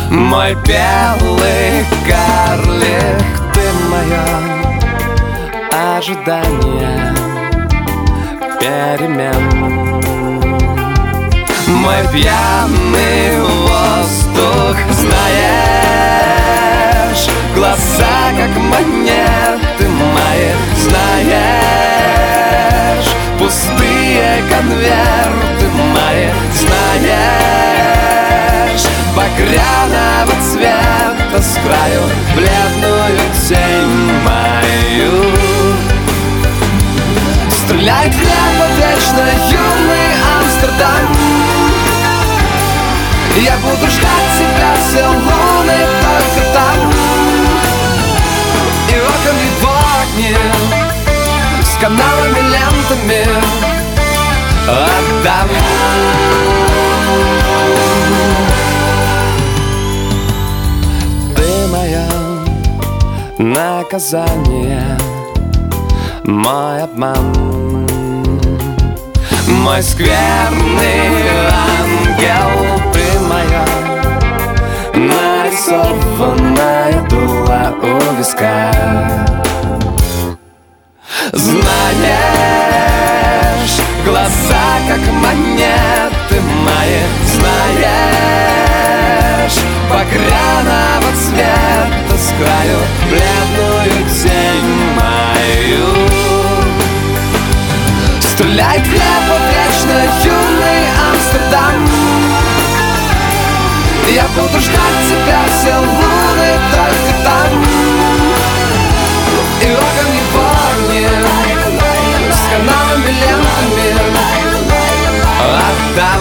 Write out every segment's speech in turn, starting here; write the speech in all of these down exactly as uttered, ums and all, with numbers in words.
Мой белый карлик, ты мое ожидание перемен. Мой пьяный воздух, знаешь, глаза как монеты мои, знаешь, пустые конверты мои, знаешь, багряного цвета с краю бледную тень мою. Стреляет хлеб вечно юный Амстердам. Я буду ждать тебя все луны только там. И окон и в огне с каналами, лентами отдам. Ты мое наказание, мой обман, мой скверный ангел. Ты моя нарисованная дула у виска. Знаешь, глаза как монеты мои, знаешь, багряного цвета с краю бледную тень мою. Стреляет хлеб вечно юный Амстердам. Я буду ждать тебя все луны только там. И окон и в огне с каналами, лентами отдам.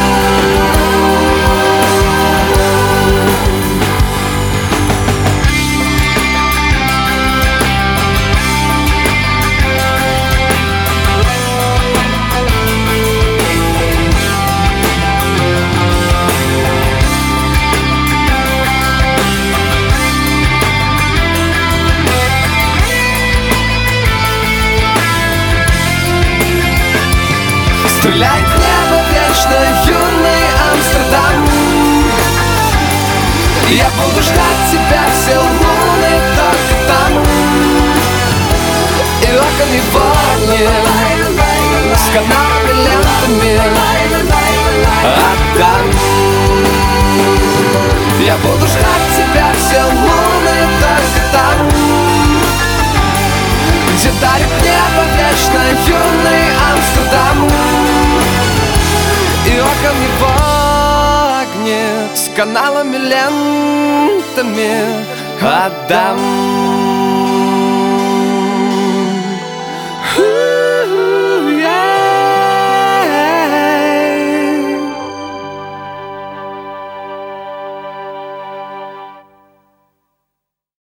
Стреляет небо вечно юный Амстердам. Я буду ждать тебя все луны только там. И окон и в огне с каналами, лентами отдам. Я буду ждать тебя все луны только там, где дарит небо вечно юный Амстердам. И окон и в огне с каналами, лентами отдам.